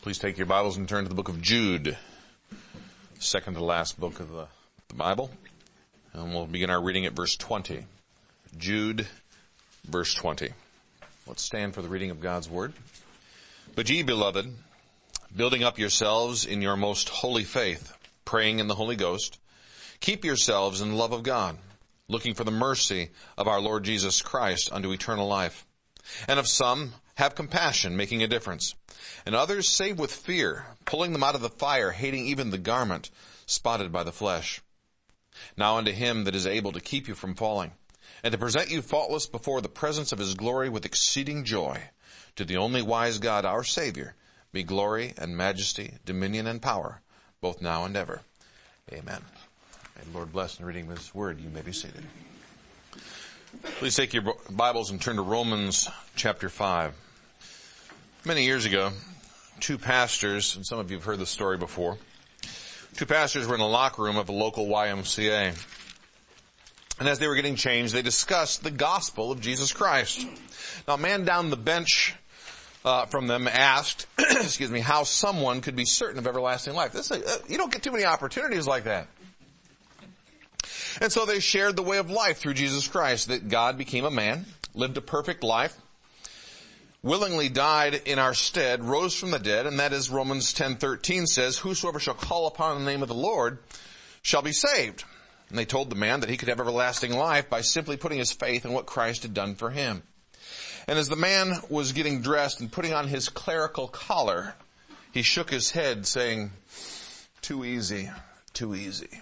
Please take your Bibles and turn to the book of Jude, second to last book of the Bible. And we'll begin our reading at verse 20. Jude, verse 20. Let's stand for the reading of God's Word. But ye, beloved, building up yourselves in your most holy faith, praying in the Holy Ghost, keep yourselves in the love of God, looking for the mercy of our Lord Jesus Christ unto eternal life. And of some have compassion, making a difference. And others save with fear, pulling them out of the fire, hating even the garment spotted by the flesh. Now unto him that is able to keep you from falling, and to present you faultless before the presence of his glory with exceeding joy, to the only wise God our Savior, be glory and majesty, dominion and power, both now and ever. Amen. And Lord bless in the reading of his word. You may be seated. Please take your Bibles and turn to Romans chapter 5. Many years ago, two pastors, and some of you have heard this story before, two pastors were in a locker room of a local YMCA. And as they were getting changed, they discussed the gospel of Jesus Christ. Now, a man down the bench from them asked, how someone could be certain of everlasting life. You don't get too many opportunities like that. And so they shared the way of life through Jesus Christ, that God became a man, lived a perfect life, willingly died in our stead, rose from the dead, and that is Romans 10:13 says, whosoever shall call upon the name of the Lord shall be saved. And they told the man that he could have everlasting life by simply putting his faith in what Christ had done for him. And as the man was getting dressed and putting on his clerical collar, he shook his head saying, too easy, too easy.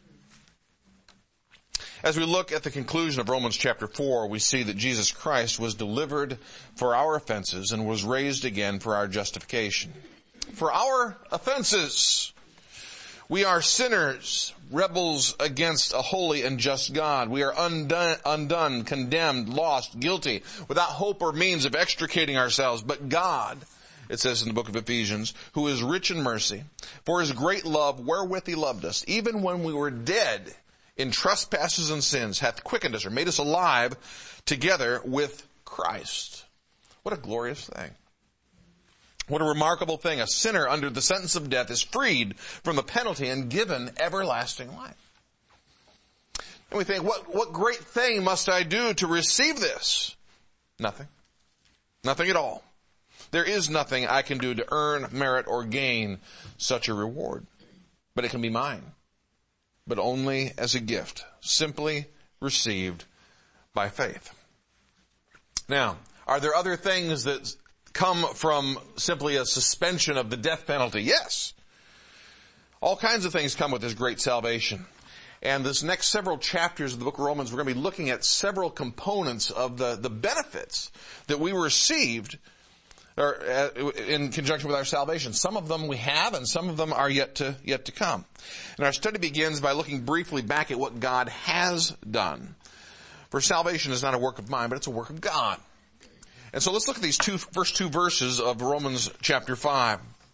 As we look at the conclusion of Romans chapter 4, we see that Jesus Christ was delivered for our offenses and was raised again for our justification. For our offenses, we are sinners, rebels against a holy and just God. We are undone, condemned, lost, guilty, without hope or means of extricating ourselves. But God, it says in the book of Ephesians, who is rich in mercy, for his great love wherewith he loved us, even when we were dead in trespasses and sins, hath quickened us or made us alive together with Christ. What a glorious thing. What a remarkable thing. A sinner under the sentence of death is freed from the penalty and given everlasting life. And we think, what great thing must I do to receive this? Nothing. Nothing at all. There is nothing I can do to earn, merit, or gain such a reward. But it can be mine. But only as a gift, simply received by faith. Now, are there other things that come from simply a suspension of the death penalty? Yes. All kinds of things come with this great salvation. And this next several chapters of the book of Romans, we're going to be looking at several components of the benefits that we received or in conjunction with our salvation. Some of them we have, and some of them are yet to come. And our study begins by looking briefly back at what God has done. For salvation is not a work of mine, but it's a work of God. And so let's look at these first two verses of Romans chapter 5.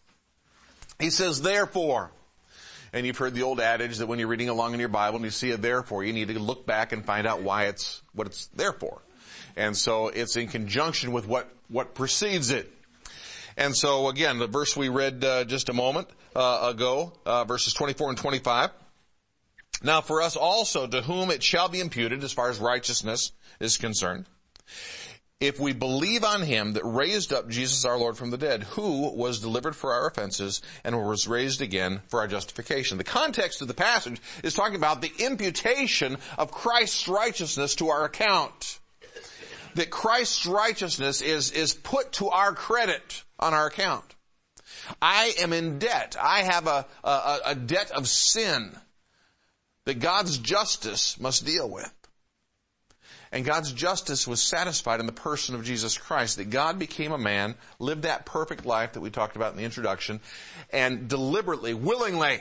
He says, therefore, and you've heard the old adage that when you're reading along in your Bible and you see a therefore, you need to look back and find out what it's there for. And so it's in conjunction with what precedes it. And so again, the verse we read just a moment ago, verses 24 and 25. Now for us also, to whom it shall be imputed as far as righteousness is concerned, if we believe on him that raised up Jesus our Lord from the dead, who was delivered for our offenses and was raised again for our justification. The context of the passage is talking about the imputation of Christ's righteousness to our account. That Christ's righteousness is put to our credit on our account. I am in debt. I have a debt of sin that God's justice must deal with. And God's justice was satisfied in the person of Jesus Christ, that God became a man, lived that perfect life that we talked about in the introduction, and deliberately, willingly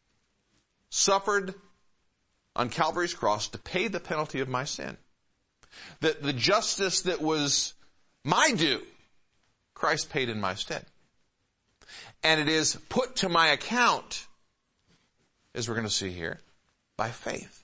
suffered on Calvary's cross to pay the penalty of my sin. That the justice that was my due, Christ paid in my stead. And it is put to my account, as we're going to see here, by faith.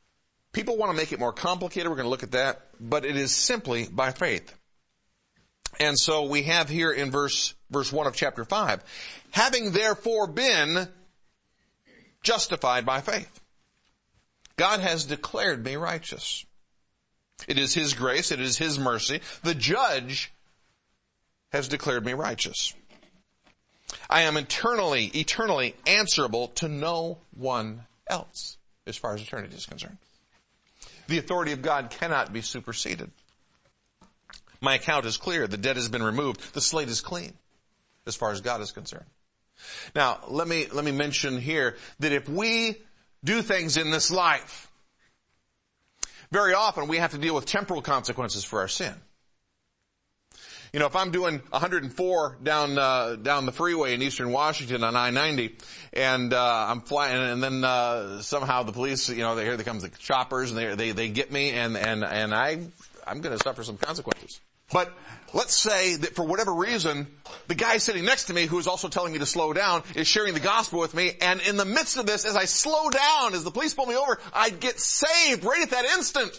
People want to make it more complicated. We're going to look at that. But it is simply by faith. And so we have here in verse 1 of chapter 5, having therefore been justified by faith, God has declared me righteous. It is His grace, it is His mercy. The judge has declared me righteous. I am eternally answerable to no one else as far as eternity is concerned. The authority of God cannot be superseded. My account is clear. The debt has been removed. The slate is clean as far as God is concerned. Now, let me mention here that if we do things in this life, very often we have to deal with temporal consequences for our sin. You know, if I'm doing 104 down the freeway in eastern Washington on I-90, and I'm flying, and then somehow the police, here comes the choppers, and they get me, and I'm going to suffer some consequences. But let's say that for whatever reason, the guy sitting next to me, who is also telling me to slow down, is sharing the gospel with me, and in the midst of this, as I slow down, as the police pull me over, I get saved right at that instant.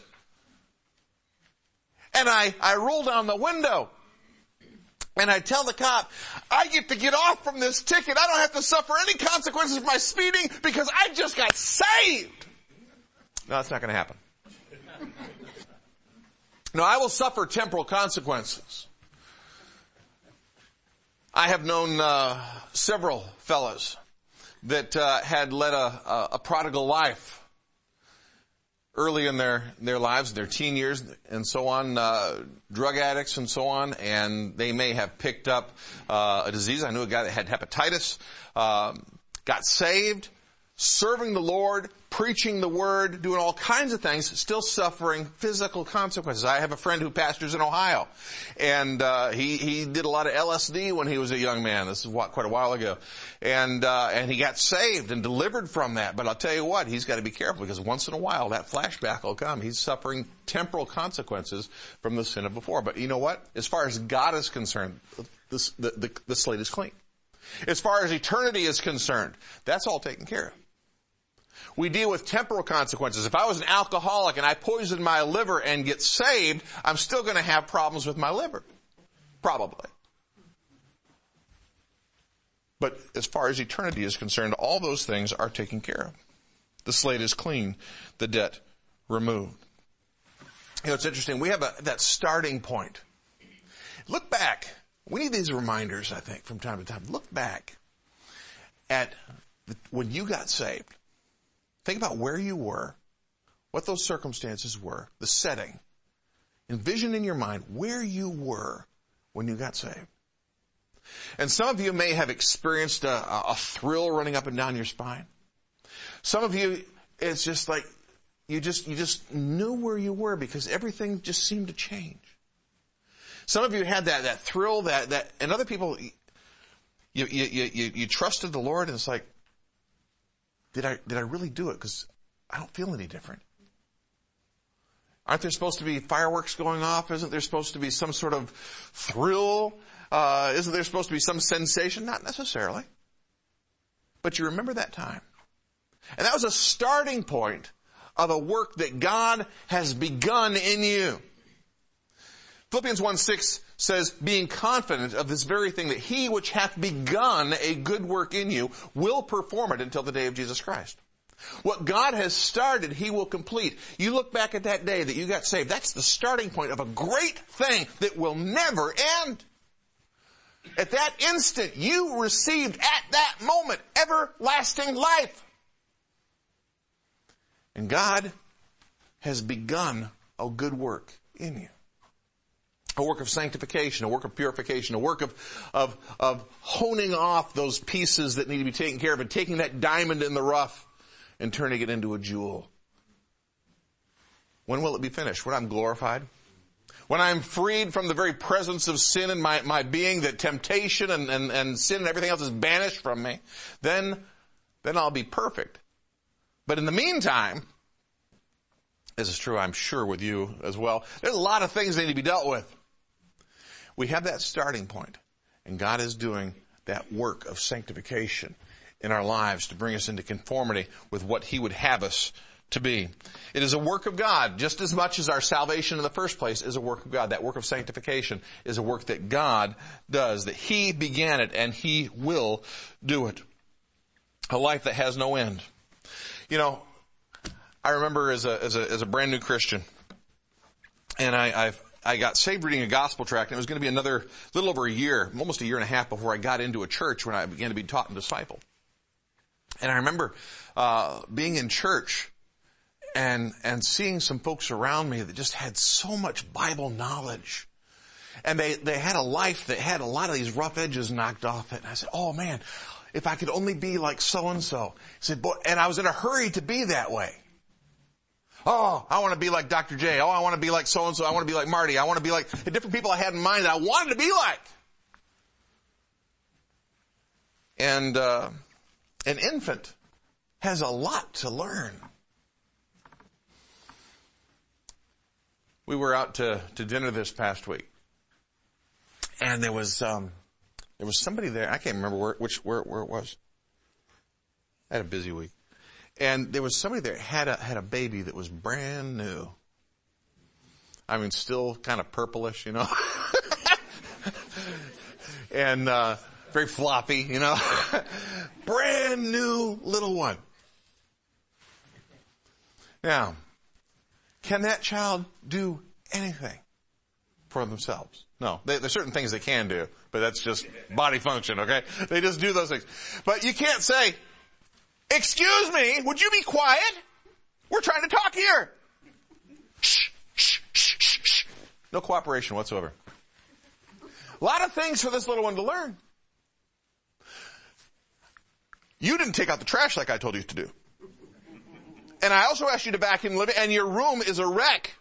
And I roll down the window. And I tell the cop, I get to get off from this ticket. I don't have to suffer any consequences for my speeding because I just got saved. No, that's not going to happen. No, I will suffer temporal consequences. I have known several fellows that had led a prodigal life early in their lives, their teen years and so on, drug addicts and so on, and they may have picked up a disease. I knew a guy that had hepatitis, got saved, serving the Lord, preaching the Word, doing all kinds of things, still suffering physical consequences. I have a friend who pastors in Ohio, and he did a lot of LSD when he was a young man. This is quite a while ago. And he got saved and delivered from that. But I'll tell you what, he's got to be careful because once in a while that flashback will come. He's suffering temporal consequences from the sin of before. But you know what? As far as God is concerned, the slate is clean. As far as eternity is concerned, that's all taken care of. We deal with temporal consequences. If I was an alcoholic and I poisoned my liver and get saved, I'm still going to have problems with my liver. Probably. But as far as eternity is concerned, all those things are taken care of. The slate is clean. The debt removed. It's interesting. We have that starting point. Look back. We need these reminders, I think, from time to time. Look back at when you got saved. Think about where you were, what those circumstances were, the setting. Envision in your mind where you were when you got saved. And some of you may have experienced a thrill running up and down your spine. Some of you, it's just like you just knew where you were because everything just seemed to change. Some of you had that thrill, and other people, you trusted the Lord, and it's like, did I really do it? Because I don't feel any different. Aren't there supposed to be fireworks going off? Isn't there supposed to be some sort of thrill? Isn't there supposed to be some sensation? Not necessarily. But you remember that time. And that was a starting point of a work that God has begun in you. Philippians 1:6 says, being confident of this very thing, that he which hath begun a good work in you will perform it until the day of Jesus Christ. What God has started, he will complete. You look back at that day that you got saved. That's the starting point of a great thing that will never end. At that instant, you received at that moment everlasting life. And God has begun a good work in you. A work of sanctification, a work of purification, a work of honing off those pieces that need to be taken care of and taking that diamond in the rough and turning it into a jewel. When will it be finished? When I'm glorified? When I'm freed from the very presence of sin in my being, that temptation and sin and everything else is banished from me, then I'll be perfect. But in the meantime, this is true, I'm sure, with you as well, there's a lot of things that need to be dealt with. We have that starting point, and God is doing that work of sanctification in our lives to bring us into conformity with what he would have us to be. It is a work of God, just as much as our salvation in the first place is a work of God. That work of sanctification is a work that God does, that He began it and He will do it. A life that has no end. You know, I remember as a brand new Christian, and I got saved reading a gospel tract, and it was going to be another little over a year, almost a year and a half before I got into a church when I began to be taught and discipled. And I remember being in church and seeing some folks around me that just had so much Bible knowledge. And they had a life that had a lot of these rough edges knocked off it. And I said, oh man, if I could only be like so-and-so. He said, boy, and I was in a hurry to be that way. Oh, I want to be like Dr. J. Oh, I want to be like so-and-so. I want to be like Marty. I want to be like the different people I had in mind that I wanted to be like. And an infant has a lot to learn. We were out to dinner this past week, and there was somebody there. I can't remember where it was. I had a busy week, and there was somebody there had a baby that was brand new. I mean, still kind of purplish, you know, and very floppy, you know, brand new little one. Now, can that child do anything for themselves? No. There's certain things they can do, but that's just body function, okay? They just do those things. But you can't say, excuse me, would you be quiet? We're trying to talk here. Shh, shh, shh, shh, shh. No cooperation whatsoever. A lot of things for this little one to learn. You didn't take out the trash like I told you to do. And I also asked you to vacuum the living, and your room is a wreck.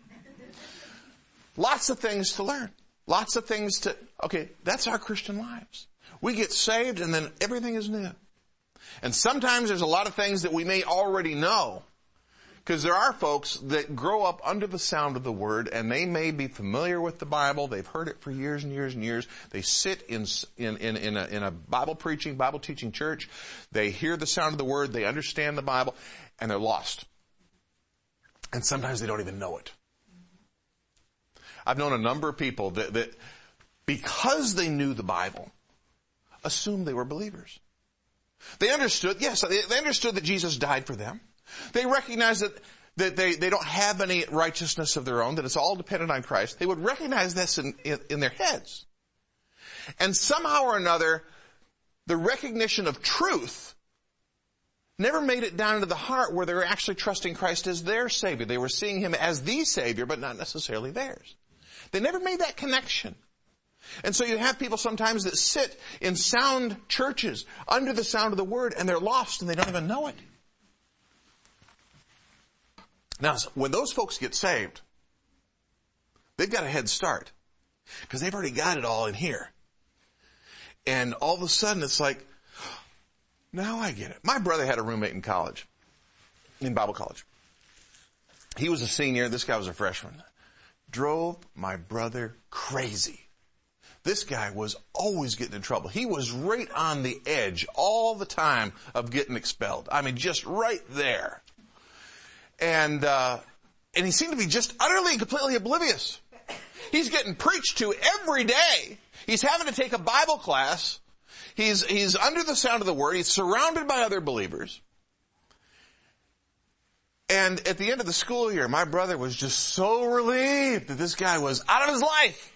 Lots of things to learn. Lots of things okay, that's our Christian lives. We get saved and then everything is new. And sometimes there's a lot of things that we may already know. Because there are folks that grow up under the sound of the Word, and they may be familiar with the Bible. They've heard it for years and years and years. They sit in a Bible preaching, Bible teaching church. They hear the sound of the Word. They understand the Bible, and they're lost. And sometimes they don't even know it. I've known a number of people that because they knew the Bible, assumed they were believers. They understood, yes, they understood that Jesus died for them. They recognize that they don't have any righteousness of their own, that it's all dependent on Christ. They would recognize this in their heads. And somehow or another, the recognition of truth never made it down into the heart where they were actually trusting Christ as their Savior. They were seeing Him as the Savior, but not necessarily theirs. They never made that connection. And so you have people sometimes that sit in sound churches under the sound of the Word, and they're lost and they don't even know it. Now, when those folks get saved, they've got a head start because they've already got it all in here. And all of a sudden it's like, now I get it. My brother had a roommate in college, in Bible college. He was a senior. This guy was a freshman. Drove my brother crazy. This guy was always getting in trouble. He was right on the edge all the time of getting expelled. I mean, just right there. And he seemed to be just utterly and completely oblivious. He's getting preached to every day. He's having to take a Bible class. He's under the sound of the Word. He's surrounded by other believers. And at the end of the school year, my brother was just so relieved that this guy was out of his life.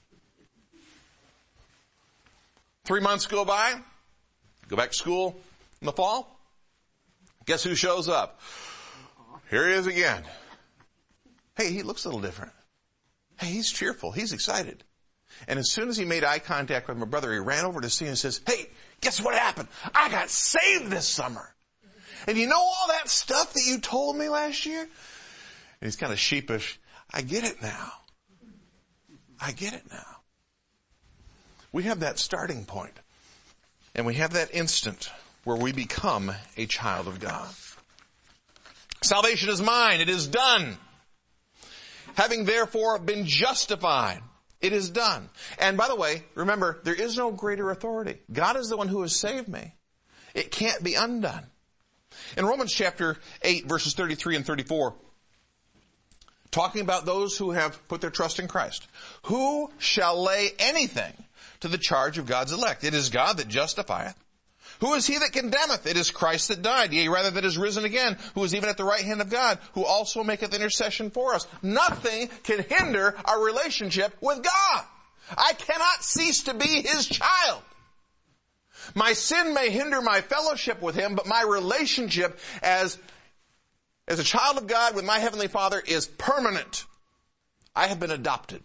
3 months go by. Go back to school in the fall. Guess who shows up? Here he is again. Hey, he looks a little different. Hey, he's cheerful. He's excited. And as soon as he made eye contact with my brother, he ran over to see him and says, hey, guess what happened? I got saved this summer. And you know all that stuff that you told me last year? And he's kind of sheepish. I get it now. I get it now. We have that starting point. And we have that instant where we become a child of God. Salvation is mine. It is done. Having therefore been justified, it is done. And by the way, remember, there is no greater authority. God is the one who has saved me. It can't be undone. In Romans chapter 8, verses 33 and 34, talking about those who have put their trust in Christ. Who shall lay anything to the charge of God's elect? It is God that justifieth. Who is he that condemneth? It is Christ that died, yea, rather that is risen again, who is even at the right hand of God, who also maketh intercession for us. Nothing can hinder our relationship with God. I cannot cease to be his child. My sin may hinder my fellowship with him, but my relationship as a child of God with my Heavenly Father is permanent. I have been adopted.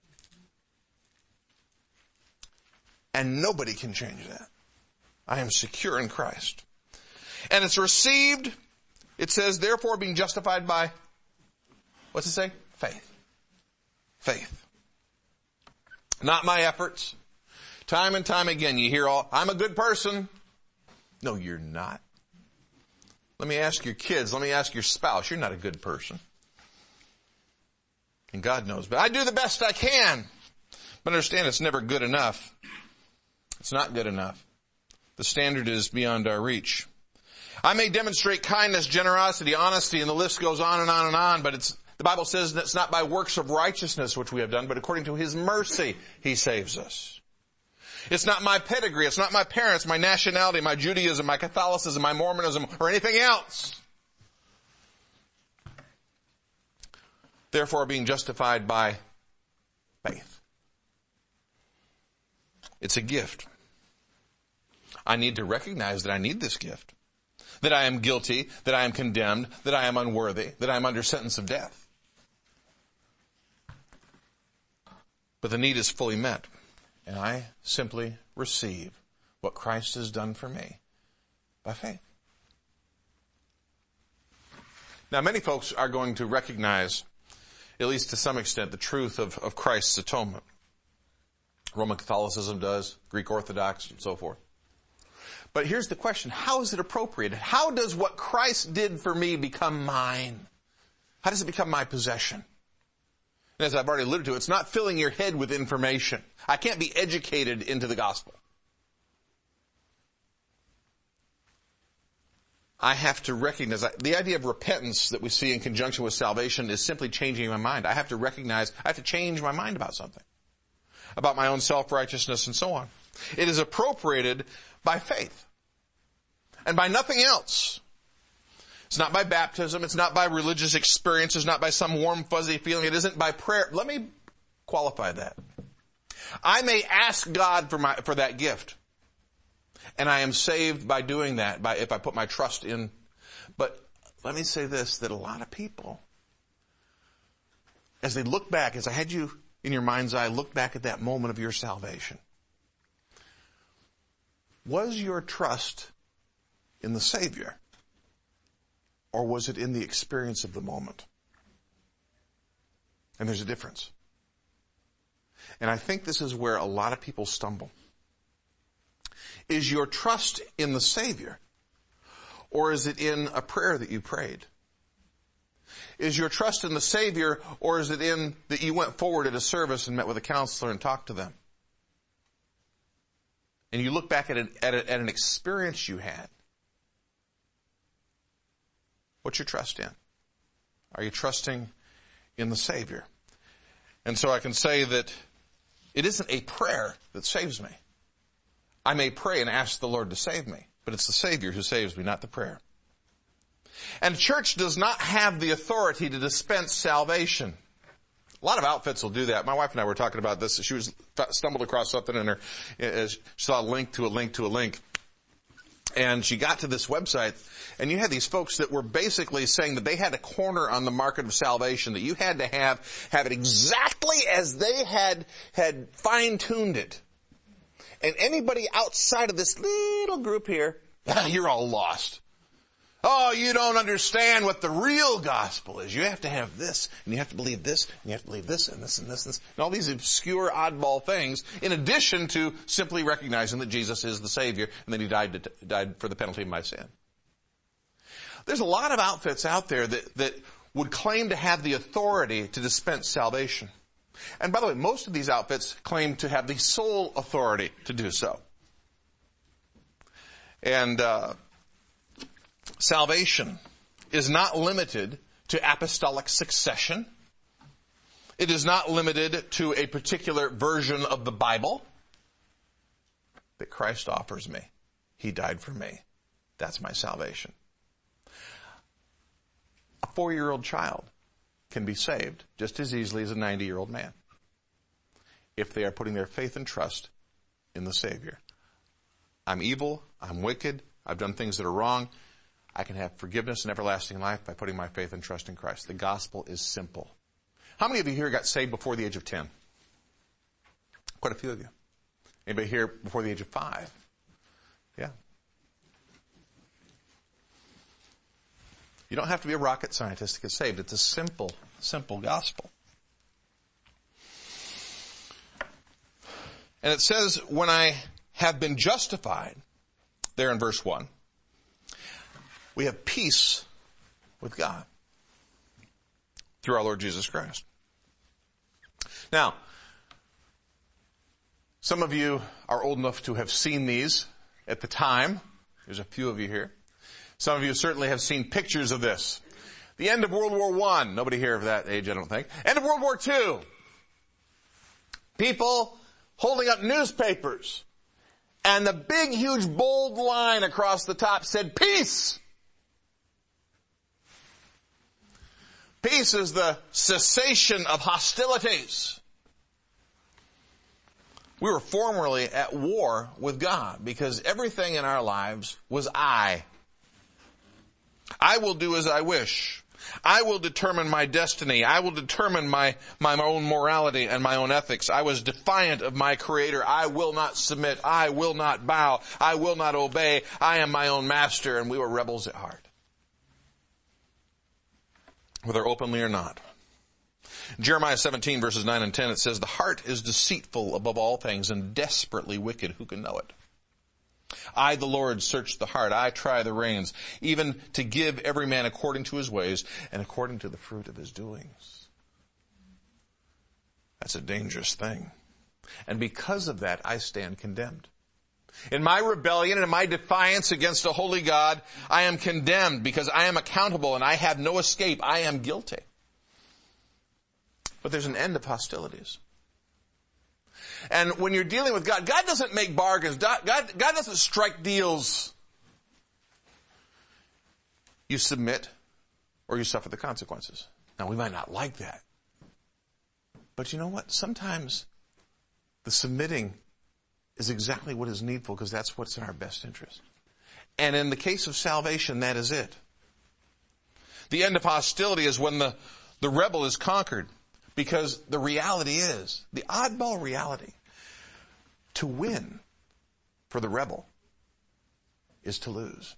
And nobody can change that. I am secure in Christ. And it's received, it says, therefore being justified by, what's it say? Faith. Faith. Not my efforts. Time and time again you hear I'm a good person. No, you're not. Let me ask your kids, let me ask your spouse, you're not a good person. And God knows, but I do the best I can. But understand it's never good enough. It's not good enough. The standard is beyond our reach. I may demonstrate kindness, generosity, honesty, and the list goes on and on and on, but the Bible says that it's not by works of righteousness which we have done, but according to his mercy he saves us. It's not my pedigree, it's not my parents, my nationality, my Judaism, my Catholicism, my Mormonism, or anything else. Therefore, being justified by faith. It's a gift. I need to recognize that I need this gift. That I am guilty, that I am condemned, that I am unworthy, that I am under sentence of death. But the need is fully met. And I simply receive what Christ has done for me by faith. Now, many folks are going to recognize, at least to some extent, the truth of Christ's atonement. Roman Catholicism does, Greek Orthodox, and so forth. But here's the question. How is it appropriated? How does what Christ did for me become mine? How does it become my possession? And as I've already alluded to, it's not filling your head with information. I can't be educated into the gospel. I have to recognize, the idea of repentance that we see in conjunction with salvation is simply changing my mind. I have to change my mind about something. About my own self-righteousness and so on. It is appropriated by faith. And by nothing else. It's not by baptism. It's not by religious experience. It's not by some warm, fuzzy feeling. It isn't by prayer. Let me qualify that. I may ask God for that gift. And I am saved by doing that, if I put my trust in. But let me say this, that a lot of people, as they look back, as I had you in your mind's eye, look back at that moment of your salvation. Was your trust in the Savior? Or was it in the experience of the moment? And there's a difference. And I think this is where a lot of people stumble. Is your trust in the Savior? Or is it in a prayer that you prayed? Is your trust in the Savior, or is it in that you went forward at a service and met with a counselor and talked to them? And you look back at an experience you had. What's your trust in? Are you trusting in the Savior? And so I can say that it isn't a prayer that saves me. I may pray and ask the Lord to save me, but it's the Savior who saves me, not the prayer. And church does not have the authority to dispense salvation. A lot of outfits will do that. My wife and I were talking about this. She stumbled across something in she saw a link to a link to a link. And she got to this website, and you had these folks that were basically saying that they had a corner on the market of salvation, that you had to have it exactly as they had fine-tuned it. And anybody outside of this little group here, you're all lost. Oh, you don't understand what the real gospel is. You have to have this, and you have to believe this, and you have to believe this, and this, and this, and this, and all these obscure, oddball things, in addition to simply recognizing that Jesus is the Savior, and that He died for the penalty of my sin. There's a lot of outfits out there that would claim to have the authority to dispense salvation. And by the way, most of these outfits claim to have the sole authority to do so. And Salvation is not limited to apostolic succession. It is not limited to a particular version of the Bible that Christ offers me. He died for me. That's my salvation. A 4-year-old child can be saved just as easily as a 90-year-old man if they are putting their faith and trust in the Savior. I'm evil. I'm wicked. I've done things that are wrong. I can have forgiveness and everlasting life by putting my faith and trust in Christ. The gospel is simple. How many of you here got saved before the age of 10? Quite a few of you. Anybody here before the age of 5? Yeah. You don't have to be a rocket scientist to get saved. It's a simple, simple gospel. And it says, when I have been justified, there in verse 1, we have peace with God through our Lord Jesus Christ. Now, some of you are old enough to have seen these at the time. There's a few of you here. Some of you certainly have seen pictures of this. The end of World War I. Nobody here of that age, I don't think. End of World War II. People holding up newspapers. And the big, huge, bold line across the top said, peace. Peace is the cessation of hostilities. We were formerly at war with God because everything in our lives was I. I will do as I wish. I will determine my destiny. I will determine my own morality and my own ethics. I was defiant of my Creator. I will not submit. I will not bow. I will not obey. I am my own master. And we were rebels at heart, whether openly or not. Jeremiah 17 verses 9 and 10, it says, the heart is deceitful above all things and desperately wicked. Who can know it? I, the Lord, search the heart. I try the reins, even to give every man according to his ways and according to the fruit of his doings. That's a dangerous thing. And because of that, I stand condemned. In my rebellion and in my defiance against a holy God, I am condemned because I am accountable and I have no escape. I am guilty. But there's an end of hostilities. And when you're dealing with God, God doesn't make bargains. God doesn't strike deals. You submit or you suffer the consequences. Now, we might not like that. But you know what? Sometimes the submitting is exactly what is needful because that's what's in our best interest. And in the case of salvation, that is it. The end of hostility is when the rebel is conquered. Because the reality is, the oddball reality, to win for the rebel is to lose.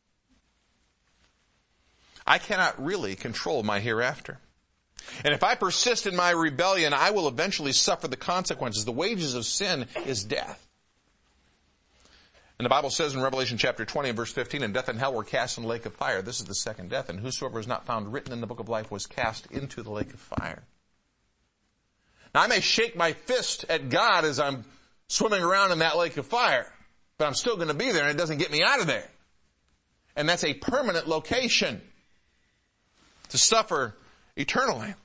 I cannot really control my hereafter. And if I persist in my rebellion, I will eventually suffer the consequences. The wages of sin is death. And the Bible says in Revelation chapter 20 and verse 15, and death and hell were cast in the lake of fire. This is the second death. And whosoever was not found written in the book of life was cast into the lake of fire. Now, I may shake my fist at God as I'm swimming around in that lake of fire, but I'm still going to be there and it doesn't get me out of there. And that's a permanent location to suffer eternally.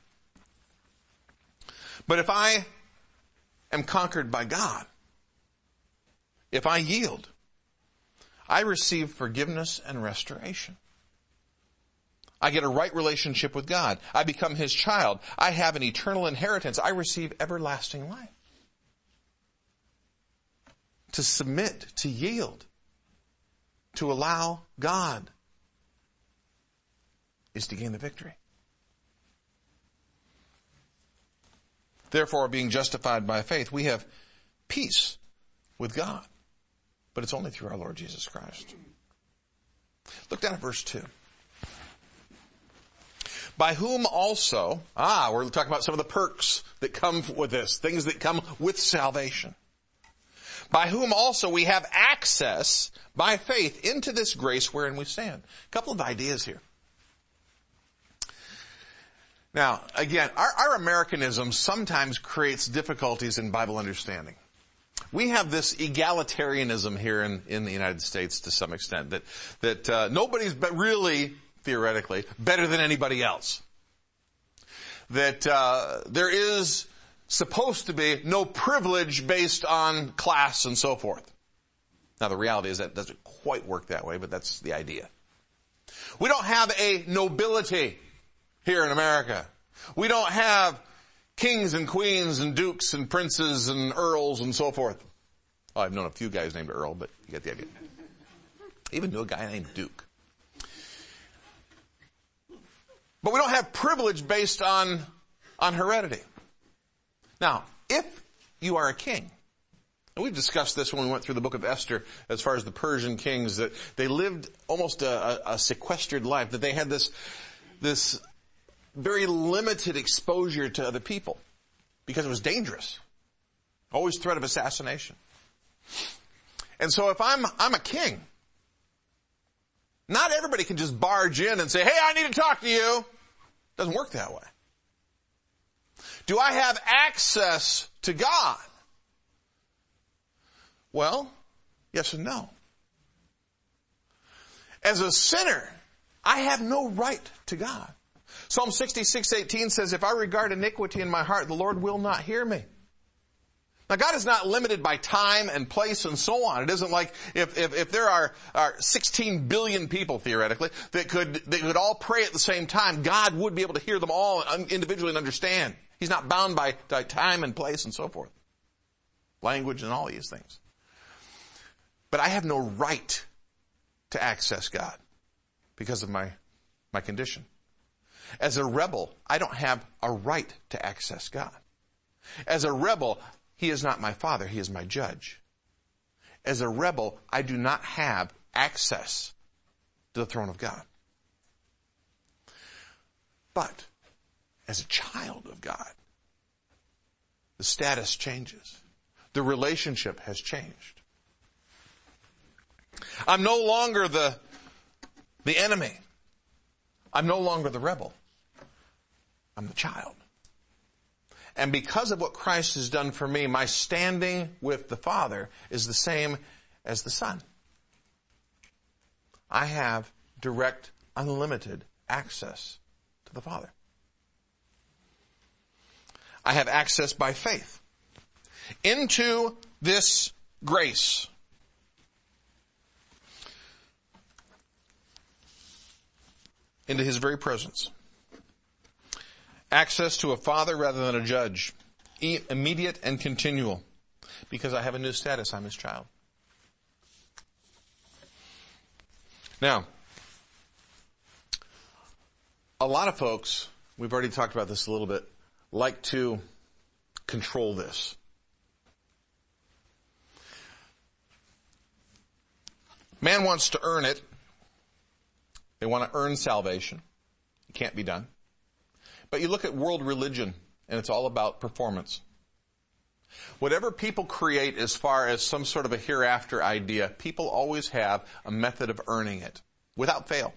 But if I am conquered by God, if I yield, I receive forgiveness and restoration. I get a right relationship with God. I become His child. I have an eternal inheritance. I receive everlasting life. To submit, to yield, to allow God is to gain the victory. Therefore, being justified by faith, we have peace with God. But it's only through our Lord Jesus Christ. Look down at verse 2. By whom also, we're talking about some of the perks that come with this, things that come with salvation. By whom also we have access by faith into this grace wherein we stand. A couple of ideas here. Now, again, our Americanism sometimes creates difficulties in Bible understanding. We have this egalitarianism here in the United States to some extent, that nobody's really, theoretically, better than anybody else. That there is supposed to be no privilege based on class and so forth. Now the reality is that doesn't quite work that way, but that's the idea. We don't have a nobility here in America. We don't have kings and queens and dukes and princes and earls and so forth. Oh, I've known a few guys named Earl, but you get the idea. Even knew a guy named Duke. But we don't have privilege based on heredity. Now, if you are a king, and we've discussed this when we went through the book of Esther as far as the Persian kings, that they lived almost a sequestered life, that they had this very limited exposure to other people because it was dangerous. Always threat of assassination. And so if I'm a king, not everybody can just barge in and say, hey, I need to talk to you. It doesn't work that way. Do I have access to God? Well, yes and no. As a sinner, I have no right to God. Psalm 66:18 says, if I regard iniquity in my heart, the Lord will not hear me. Now God is not limited by time and place and so on. It isn't like if there are 16 billion people theoretically that could all pray at the same time, God would be able to hear them all individually and understand. He's not bound by time and place and so forth. Language and all these things. But I have no right to access God because of my condition. As a rebel, I don't have a right to access God. As a rebel, He is not my father, He is my judge. As a rebel, I do not have access to the throne of God. But as a child of God, the status changes. The relationship has changed. I'm no longer the enemy. I'm no longer the rebel. I'm the child. And because of what Christ has done for me, my standing with the Father is the same as the Son. I have direct, unlimited access to the Father. I have access by faith into this grace. Into His very presence. Access to a father rather than a judge. Immediate and continual. Because I have a new status. I'm His child. Now, a lot of folks, we've already talked about this a little bit, like to control this. Man wants to earn it. They want to earn salvation. It can't be done. But you look at world religion, and it's all about performance. Whatever people create as far as some sort of a hereafter idea, people always have a method of earning it, without fail.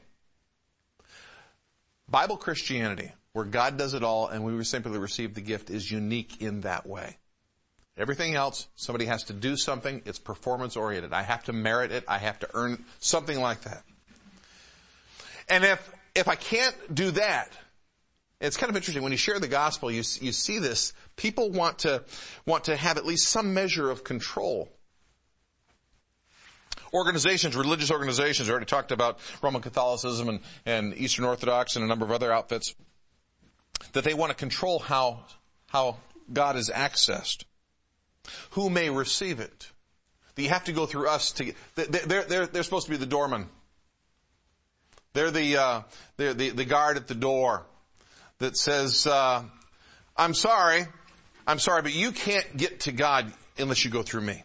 Bible Christianity, where God does it all and we simply receive the gift, is unique in that way. Everything else, somebody has to do something, it's performance oriented. I have to merit it, I have to earn something like that. And if I can't do that, it's kind of interesting. When you share the gospel, you see this. People want to have at least some measure of control. Organizations, religious organizations, we already talked about Roman Catholicism and Eastern Orthodox and a number of other outfits, that they want to control how God is accessed. Who may receive it? That you have to go through us to. They're supposed to be the doorman. They're the guard at the door that says, I'm sorry, but you can't get to God unless you go through me.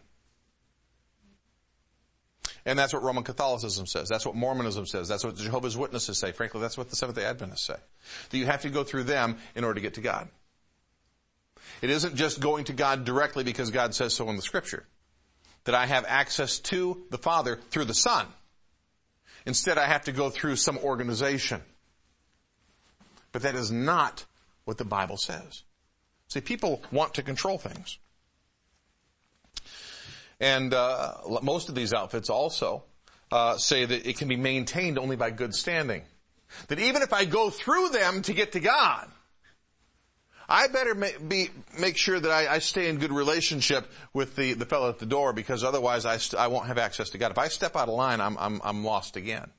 And that's what Roman Catholicism says. That's what Mormonism says. That's what the Jehovah's Witnesses say. Frankly, that's what the Seventh-day Adventists say. That you have to go through them in order to get to God. It isn't just going to God directly because God says so in the Scripture. That I have access to the Father through the Son. Instead, I have to go through some organization. But that is not what the Bible says. See, people want to control things. And most of these outfits also say that it can be maintained only by good standing. That even if I go through them to get to God, I better make sure that I stay in good relationship with the fellow at the door, because otherwise I won't have access to God. If I step out of line, I'm lost again.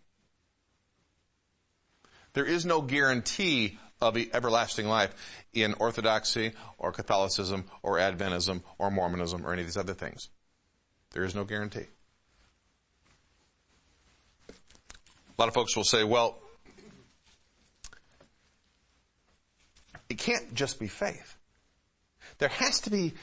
There is no guarantee of everlasting life in Orthodoxy or Catholicism or Adventism or Mormonism or any of these other things. There is no guarantee. A lot of folks will say, well, it can't just be faith. There has to be...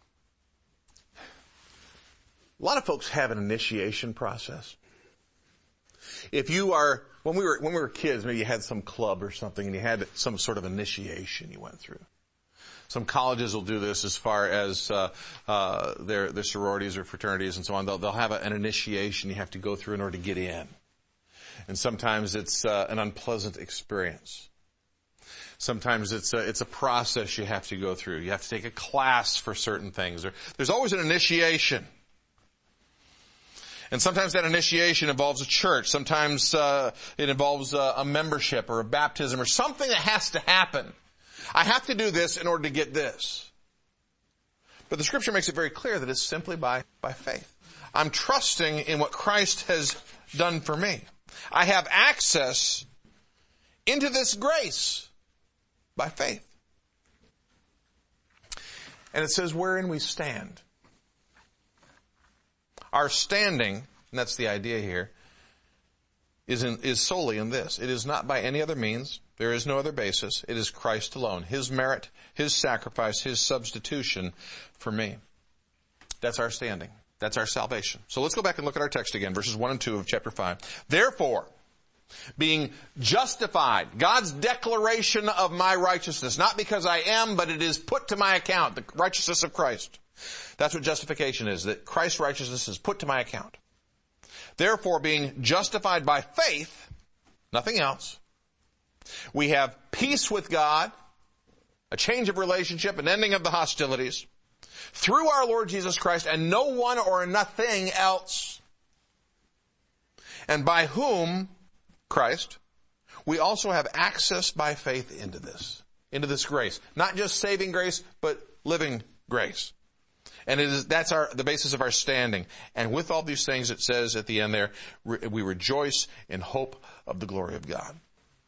A lot of folks have an initiation process. If you are... When we were kids, maybe you had some club or something and you had some sort of initiation you went through. Some colleges will do this as far as their sororities or fraternities and so on. They'll have an initiation you have to go through in order to get in. And sometimes it's an unpleasant experience. Sometimes it's a process you have to go through. You have to take a class for certain things. There's always an initiation. And sometimes that initiation involves a church. Sometimes it involves a membership or a baptism or something that has to happen. I have to do this in order to get this. But the Scripture makes it very clear that it's simply by faith. I'm trusting in what Christ has done for me. I have access into this grace by faith. And it says wherein we stand. Our standing, and that's the idea here, is solely in this. It is not by any other means. There is no other basis. It is Christ alone. His merit, His sacrifice, His substitution for me. That's our standing. That's our salvation. So let's go back and look at our text again, verses 1 and 2 of chapter 5. Therefore, being justified, God's declaration of my righteousness, not because I am, but it is put to my account, the righteousness of Christ. That's what justification is, that Christ's righteousness is put to my account. Therefore, being justified by faith, nothing else, we have peace with God, a change of relationship, an ending of the hostilities, through our Lord Jesus Christ, and no one or nothing else. And by whom, Christ, we also have access by faith into this grace. Not just saving grace, but living grace. And that's the basis of our standing. And with all these things, it says at the end there, we rejoice in hope of the glory of God.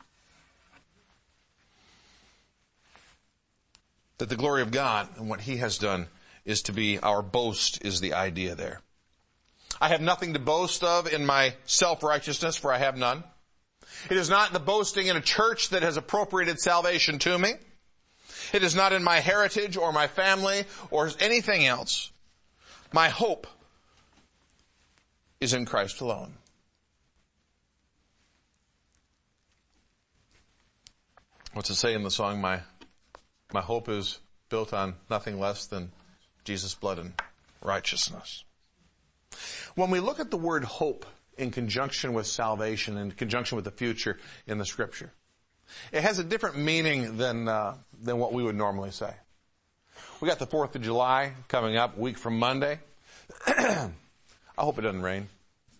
That the glory of God and what He has done is to be our boast, is the idea there. I have nothing to boast of in my self-righteousness, for I have none. It is not the boasting in a church that has appropriated salvation to me. It is not in my heritage or my family or anything else. My hope is in Christ alone. What's it say in the song? My hope is built on nothing less than Jesus' blood and righteousness. When we look at the word hope in conjunction with salvation, in conjunction with the future in the Scripture, it has a different meaning than what we would normally say. We got the 4th of July coming up, a week from Monday. I hope it doesn't rain.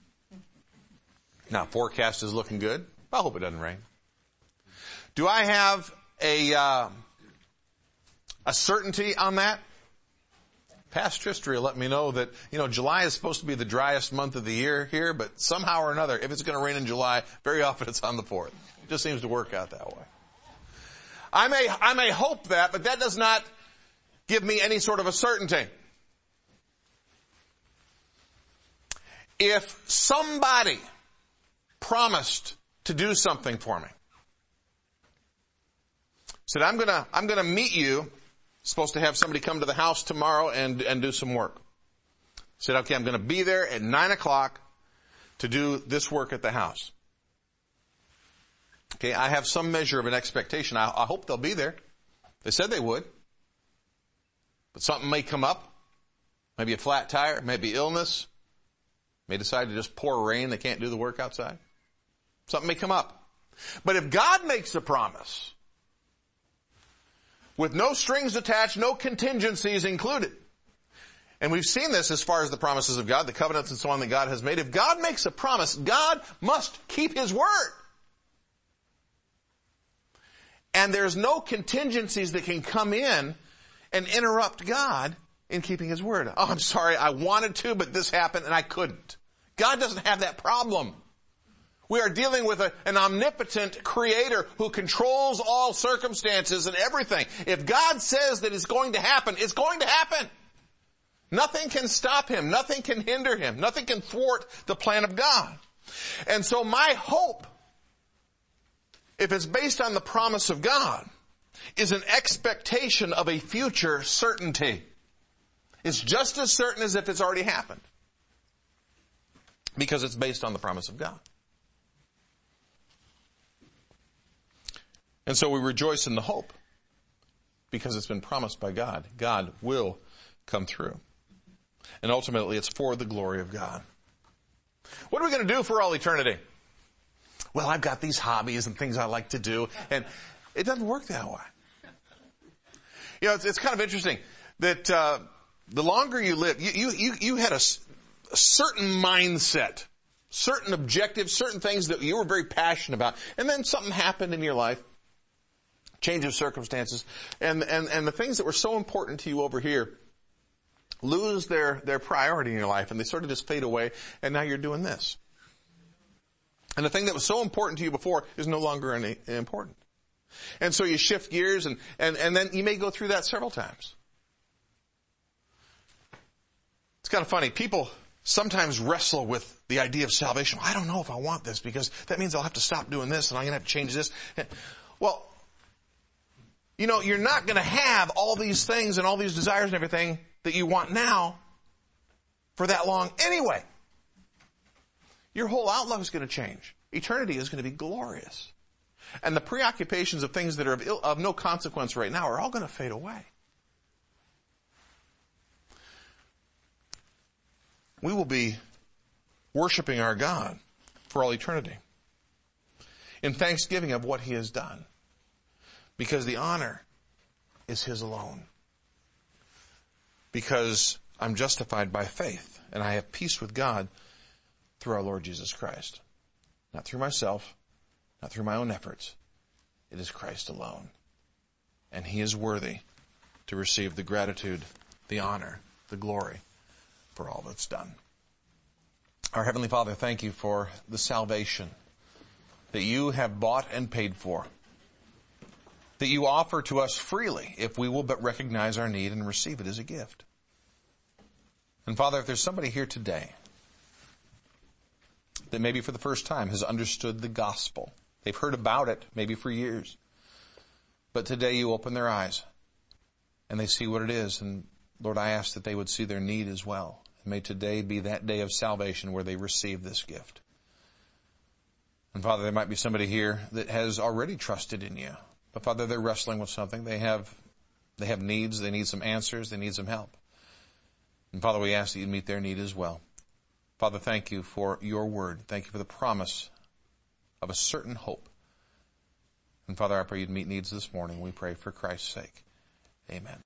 Now, forecast is looking good. I hope it doesn't rain. Do I have a certainty on that? Past history will let me know that, July is supposed to be the driest month of the year here, but somehow or another, if it's going to rain in July, very often it's on the 4th. It just seems to work out that way. I may hope that, but that does not give me any sort of a certainty. If somebody promised to do something for me, said, I'm gonna meet you, supposed to have somebody come to the house tomorrow and do some work. Said, okay, I'm gonna be there at 9:00 to do this work at the house. Okay, I have some measure of an expectation. I hope they'll be there. They said they would. But something may come up. Maybe a flat tire, maybe illness. May decide to just pour rain. They can't do the work outside. Something may come up. But if God makes a promise, with no strings attached, no contingencies included, And we've seen this as far as the promises of God, the covenants and so on that God has made. If God makes a promise, God must keep His word. And there's no contingencies that can come in and interrupt God in keeping His word. Oh, I'm sorry, I wanted to, but this happened and I couldn't. God doesn't have that problem. We are dealing with an omnipotent creator who controls all circumstances and everything. If God says that it's going to happen, it's going to happen. Nothing can stop Him. Nothing can hinder Him. Nothing can thwart the plan of God. And so my hope, if it's based on the promise of God, is an expectation of a future certainty. It's just as certain as if it's already happened. Because it's based on the promise of God. And so we rejoice in the hope. Because it's been promised by God. God will come through. And ultimately, it's for the glory of God. What are we going to do for all eternity? Well, I've got these hobbies and things I like to do, and it doesn't work that way. You know, it's kind of interesting that the longer you live, you had a certain mindset, certain objectives, certain things that you were very passionate about, and then something happened in your life, change of circumstances, and the things that were so important to you over here lose their priority in your life, and they sort of just fade away, and now you're doing this. And the thing that was so important to you before is no longer important. And so you shift gears, and then you may go through that several times. It's kind of funny. People sometimes wrestle with the idea of salvation. I don't know if I want this, because that means I'll have to stop doing this, and I'm going to have to change this. Well, you know, you're not going to have all these things and all these desires and everything that you want now for that long anyway. Your whole outlook is going to change. Eternity is going to be glorious. And the preoccupations of things that are of no consequence right now are all going to fade away. We will be worshiping our God for all eternity in thanksgiving of what He has done, because the honor is His alone. Because I'm justified by faith, and I have peace with God through our Lord Jesus Christ. Not through myself, not through my own efforts. It is Christ alone. And He is worthy to receive the gratitude, the honor, the glory for all that's done. Our Heavenly Father, thank You for the salvation that You have bought and paid for, that You offer to us freely if we will but recognize our need and receive it as a gift. And Father, if there's somebody here today that maybe for the first time has understood the gospel, they've heard about it maybe for years, but today You open their eyes and they see what it is, and Lord, I ask that they would see their need as well. And may today be that day of salvation where they receive this gift. And Father, there might be somebody here that has already trusted in You, but Father, they're wrestling with something. They have needs, they need some answers, they need some help. And Father, we ask that You meet their need as well. Father, thank You for Your word. Thank You for the promise of a certain hope. And Father, I pray You'd meet needs this morning. We pray for Christ's sake. Amen.